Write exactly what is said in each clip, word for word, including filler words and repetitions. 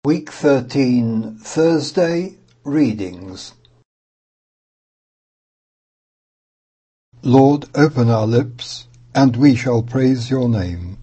Week thirteen, Thursday, Readings. Lord, open our lips, and we shall praise your name.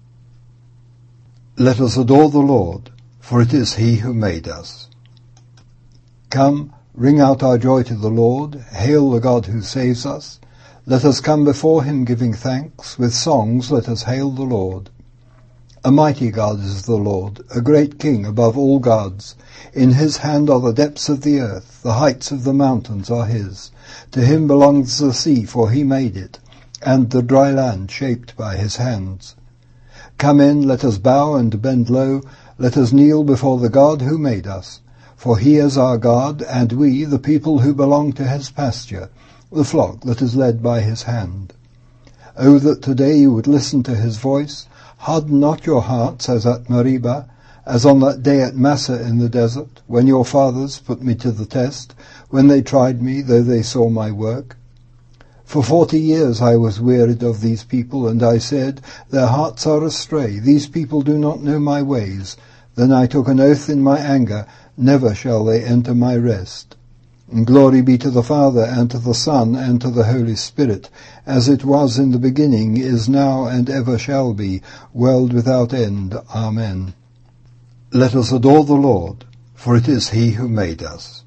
Let us adore the Lord, for it is he who made us. Come, ring out our joy to the Lord, hail the God who saves us. Let us come before him giving thanks, with songs let us hail the Lord. A mighty God is the Lord, a great King above all gods. In his hand are the depths of the earth, the heights of the mountains are his. To him belongs the sea, for he made it, and the dry land shaped by his hands. Come in, let us bow and bend low, let us kneel before the God who made us. For he is our God, and we, the people who belong to his pasture, the flock that is led by his hand. O that today you would listen to his voice. Harden not your hearts as at Meribah, as on that day at Massah in the desert, when your fathers put me to the test, when they tried me, though they saw my work. For forty years I was wearied of these people, and I said, their hearts are astray, these people do not know my ways. Then I took an oath in my anger, never shall they enter my rest. And glory be to the Father, and to the Son, and to the Holy Spirit, as it was in the beginning, is now, and ever shall be, world without end. Amen. Let us adore the Lord, for it is he who made us.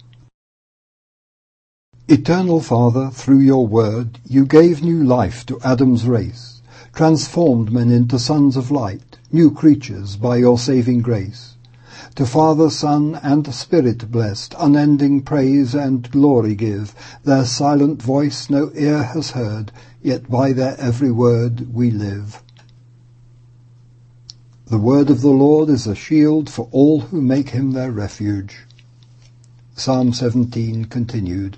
Eternal Father, through your word, you gave new life to Adam's race, transformed men into sons of light, new creatures by your saving grace. To Father, Son, and Spirit blessed, unending praise and glory give. Their silent voice no ear has heard, yet by their every word we live. The word of the Lord is a shield for all who make him their refuge. Psalm seventeen continued.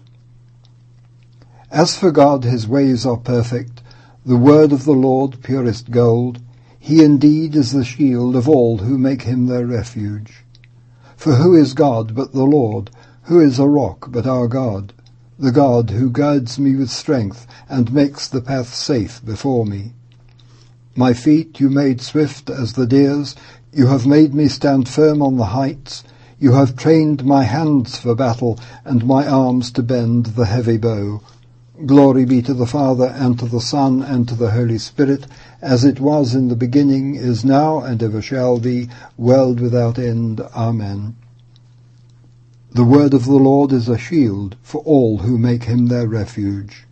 As for God, his ways are perfect, the word of the Lord purest gold. He indeed is the shield of all who make him their refuge. For who is God but the Lord? Who is a rock but our God? The God who guides me with strength and makes the path safe before me. My feet you made swift as the deer's. You have made me stand firm on the heights. You have trained my hands for battle and my arms to bend the heavy bow. Glory be to the Father, and to the Son, and to the Holy Spirit, as it was in the beginning, is now, and ever shall be, world without end. Amen. The word of the Lord is a shield for all who make him their refuge.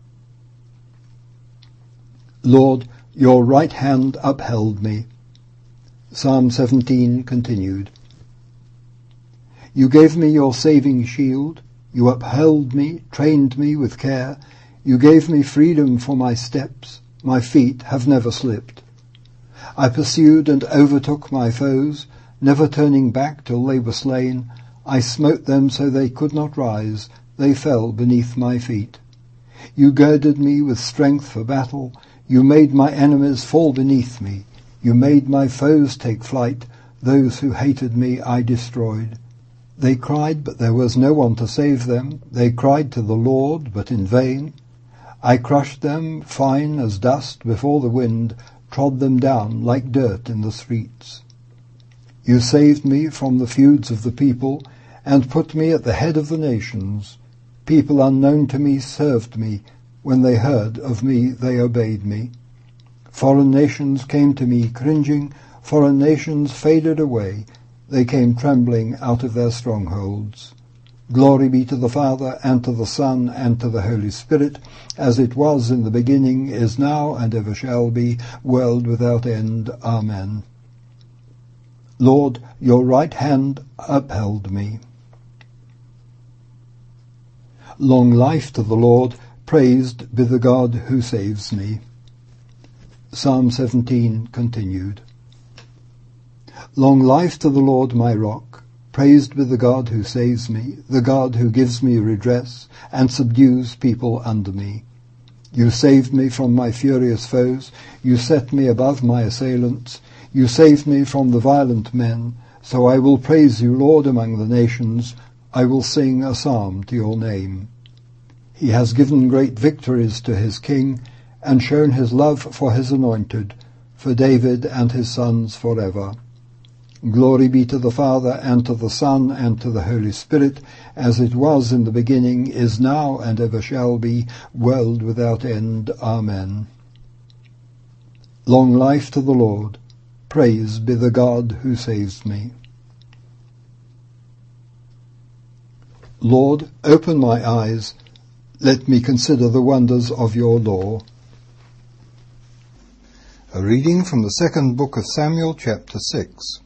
Lord, your right hand upheld me. Psalm seventeen continued. You gave me your saving shield. You upheld me, trained me with care. You gave me freedom for my steps. My feet have never slipped. I pursued and overtook my foes, never turning back till they were slain. I smote them so they could not rise. They fell beneath my feet. You girded me with strength for battle. You made my enemies fall beneath me. You made my foes take flight. Those who hated me I destroyed. They cried, but there was no one to save them. They cried to the Lord, but in vain. I crushed them fine as dust before the wind, trod them down like dirt in the streets. You saved me from the feuds of the people, and put me at the head of the nations. People unknown to me served me. When they heard of me, they obeyed me. Foreign nations came to me cringing. Foreign nations faded away. They came trembling out of their strongholds. Glory be to the Father, and to the Son, and to the Holy Spirit, as it was in the beginning, is now, and ever shall be, world without end. Amen. Lord, your right hand upheld me. Long life to the Lord, praised be the God who saves me. Psalm seventeen continued. Long life to the Lord my rock, praised be the God who saves me, the God who gives me redress, and subdues people under me. You saved me from my furious foes, you set me above my assailants, you saved me from the violent men, so I will praise you, Lord, among the nations, I will sing a psalm to your name. He has given great victories to his king, and shown his love for his anointed, for David and his sons forever. Glory be to the Father, and to the Son, and to the Holy Spirit, as it was in the beginning, is now, and ever shall be, world without end. Amen. Long life to the Lord. Praise be the God who saves me. Lord, open my eyes. Let me consider the wonders of your law. A reading from the second book of Samuel, chapter six.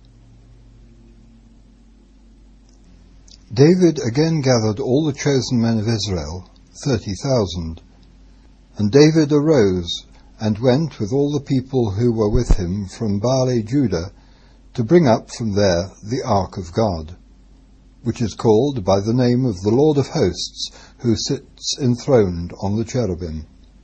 David again gathered all the chosen men of Israel, thirty thousand. And David arose and went with all the people who were with him from Baale Judah to bring up from there the ark of God, which is called by the name of the Lord of hosts, who sits enthroned on the cherubim.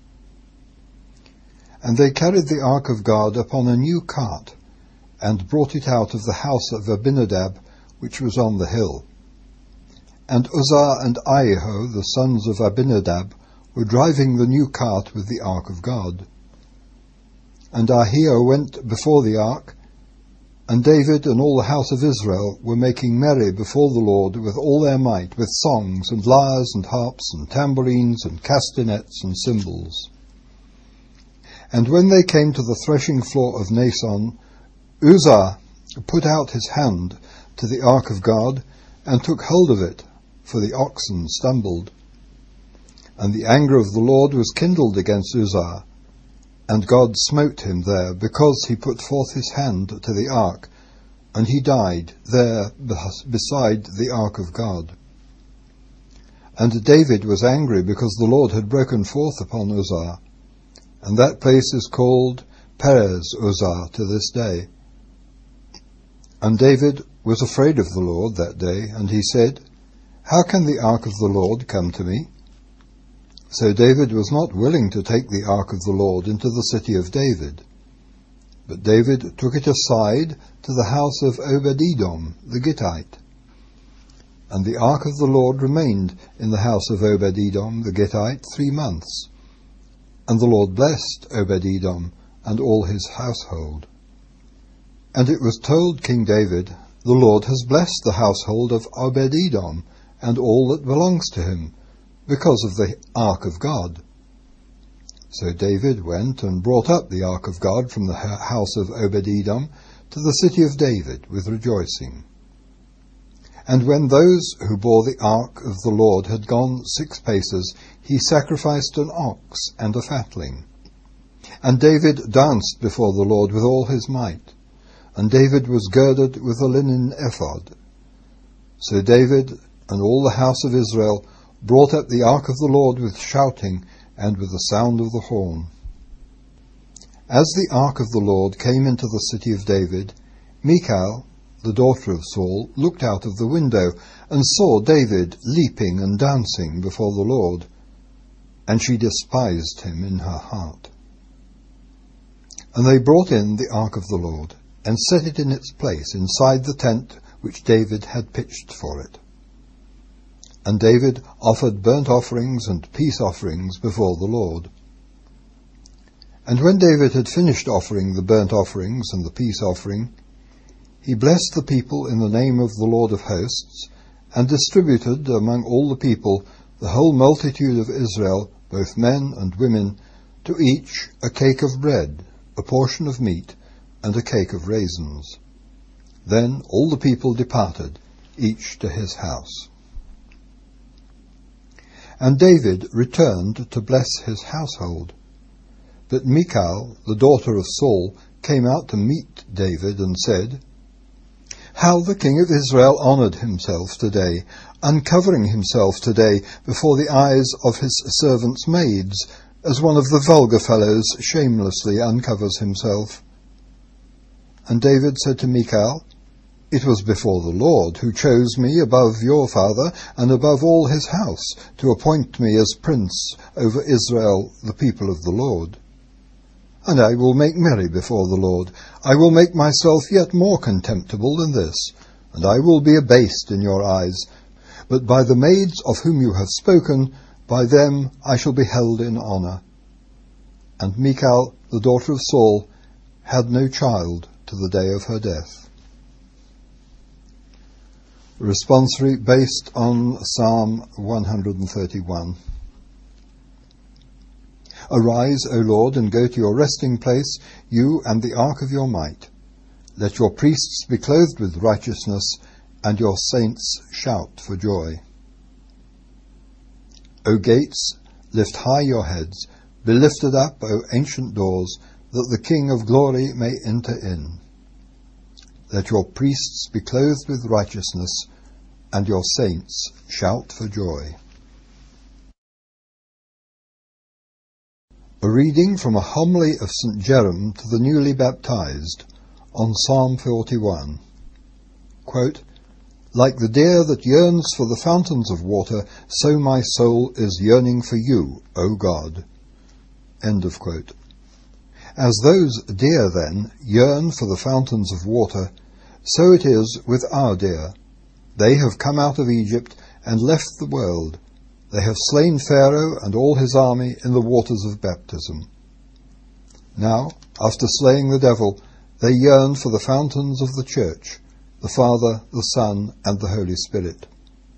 And they carried the ark of God upon a new cart, and brought it out of the house of Abinadab, which was on the hill. And Uzzah and Ahio, the sons of Abinadab, were driving the new cart with the ark of God. And Ahio went before the ark, and David and all the house of Israel were making merry before the Lord with all their might, with songs and lyres and harps and tambourines and castanets and cymbals. And when they came to the threshing floor of Nason, Uzzah put out his hand to the ark of God, and took hold of it, for the oxen stumbled. And the anger of the Lord was kindled against Uzzah, and God smote him there, because he put forth his hand to the ark, and he died there beside the ark of God. And David was angry, because the Lord had broken forth upon Uzzah, and that place is called Perez Uzzah to this day. And David was afraid of the Lord that day, and he said, How can the ark of the Lord come to me? So David was not willing to take the ark of the Lord into the city of David. But David took it aside to the house of Obed-Edom the Gittite. And the ark of the Lord remained in the house of Obed-Edom the Gittite three months. And the Lord blessed Obed-Edom and all his household. And it was told King David, The Lord has blessed the household of Obed-Edom and all that belongs to him, because of the ark of God. So David went and brought up the ark of God from the house of Obed-Edom to the city of David with rejoicing. And when those who bore the ark of the Lord had gone six paces, he sacrificed an ox and a fatling. And David danced before the Lord with all his might, and David was girded with a linen ephod. So David and all the house of Israel brought up the ark of the Lord with shouting and with the sound of the horn. As the ark of the Lord came into the city of David, Michal, the daughter of Saul, looked out of the window and saw David leaping and dancing before the Lord, and she despised him in her heart. And they brought in the ark of the Lord, and set it in its place inside the tent which David had pitched for it. And David offered burnt offerings and peace offerings before the Lord. And when David had finished offering the burnt offerings and the peace offering, he blessed the people in the name of the Lord of hosts, and distributed among all the people, the whole multitude of Israel, both men and women, to each a cake of bread, a portion of meat, and a cake of raisins. Then all the people departed, each to his house. And David returned to bless his household. But Michal, the daughter of Saul, came out to meet David and said, How the king of Israel honoured himself today, uncovering himself today before the eyes of his servants' maids, as one of the vulgar fellows shamelessly uncovers himself. And David said to Michal, It was before the Lord, who chose me above your father and above all his house, to appoint me as prince over Israel, the people of the Lord. And I will make merry before the Lord. I will make myself yet more contemptible than this, and I will be abased in your eyes. But by the maids of whom you have spoken, by them I shall be held in honour. And Michal, the daughter of Saul, had no child to the day of her death. Responsory based on Psalm one hundred thirty-one. Arise, O Lord, and go to your resting place, you and the ark of your might. Let your priests be clothed with righteousness, and your saints shout for joy. O gates, lift high your heads, be lifted up, O ancient doors, that the King of glory may enter in. Let your priests be clothed with righteousness, and your saints shout for joy. A reading from a homily of Saint Jerome to the newly baptized, on Psalm forty-one. Quote, Like the deer that yearns for the fountains of water, so my soul is yearning for you, O God. End of quote. As those deer, then, yearn for the fountains of water, so it is with our deer. They have come out of Egypt and left the world. They have slain Pharaoh and all his army in the waters of baptism. Now, after slaying the devil, they yearn for the fountains of the Church, the Father, the Son, and the Holy Spirit.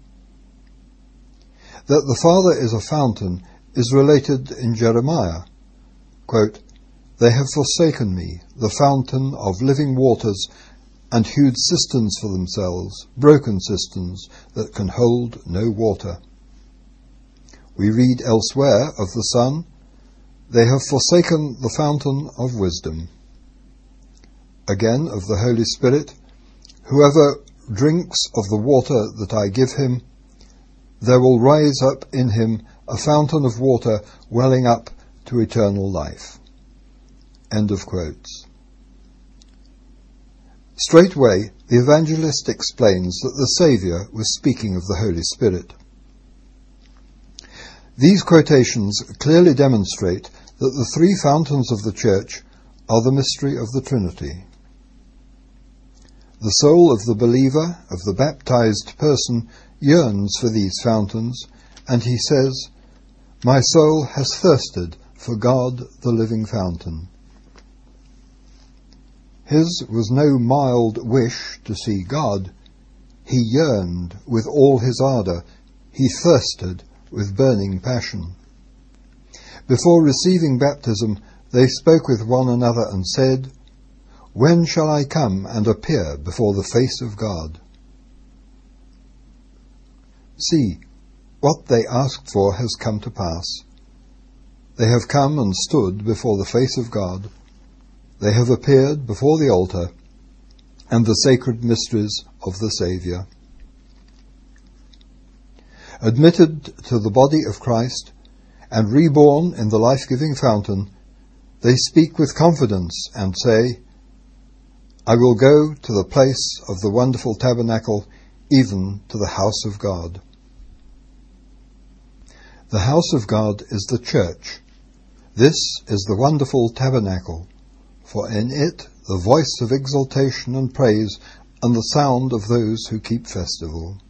That the Father is a fountain is related in Jeremiah. Quote, They have forsaken me, the fountain of living waters, and hewed cisterns for themselves, broken cisterns that can hold no water. We read elsewhere of the Son, They have forsaken the fountain of wisdom. Again of the Holy Spirit, Whoever drinks of the water that I give him, there will rise up in him a fountain of water welling up to eternal life. End of quotes. Straightway, the evangelist explains that the Saviour was speaking of the Holy Spirit. These quotations clearly demonstrate that the three fountains of the Church are the mystery of the Trinity. The soul of the believer, of the baptized person, yearns for these fountains, and he says, My soul has thirsted for God, the living fountain. His was no mild wish to see God. He yearned with all his ardour. He thirsted with burning passion. Before receiving baptism, they spoke with one another and said, When shall I come and appear before the face of God? See, what they asked for has come to pass. They have come and stood before the face of God. They have appeared before the altar and the sacred mysteries of the Saviour. Admitted to the body of Christ and reborn in the life-giving fountain, they speak with confidence and say, I will go to the place of the wonderful tabernacle, even to the house of God. The house of God is the Church. This is the wonderful tabernacle, for in it the voice of exultation and praise and the sound of those who keep festival.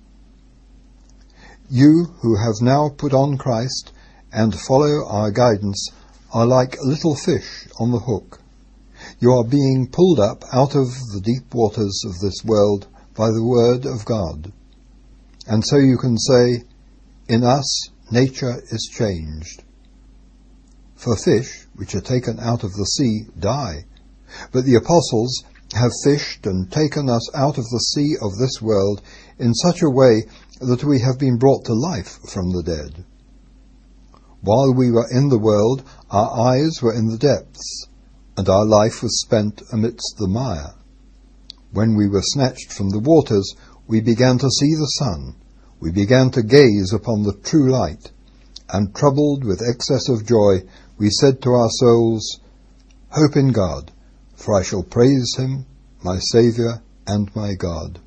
You who have now put on Christ and follow our guidance are like little fish on the hook. You are being pulled up out of the deep waters of this world by the word of God. And so you can say, in us nature is changed. For fish, which are taken out of the sea, die. But the apostles have fished and taken us out of the sea of this world in such a way that we have been brought to life from the dead. While we were in the world, our eyes were in the depths, and our life was spent amidst the mire. When we were snatched from the waters, we began to see the sun. We began to gaze upon the true light, and troubled with excess of joy, we said to our souls, Hope in God, for I shall praise him, my Saviour and my God.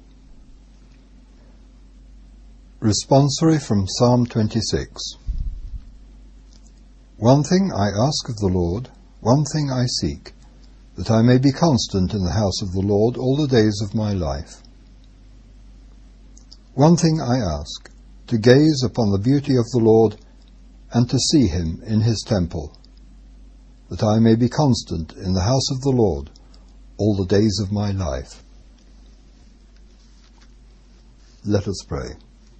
Responsory from Psalm twenty-six. One thing I ask of the Lord, one thing I seek, that I may be constant in the house of the Lord all the days of my life. One thing I ask, to gaze upon the beauty of the Lord, and to see him in his temple, that I may be constant in the house of the Lord all the days of my life. Let us pray.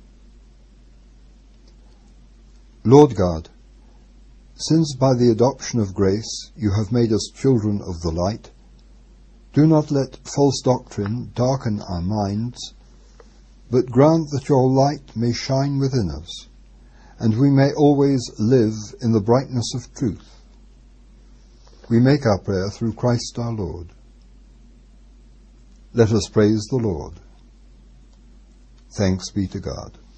Lord God, since by the adoption of grace you have made us children of the light, do not let false doctrine darken our minds, but grant that your light may shine within us, and we may always live in the brightness of truth. We make our prayer through Christ our Lord. Let us praise the Lord. Thanks be to God.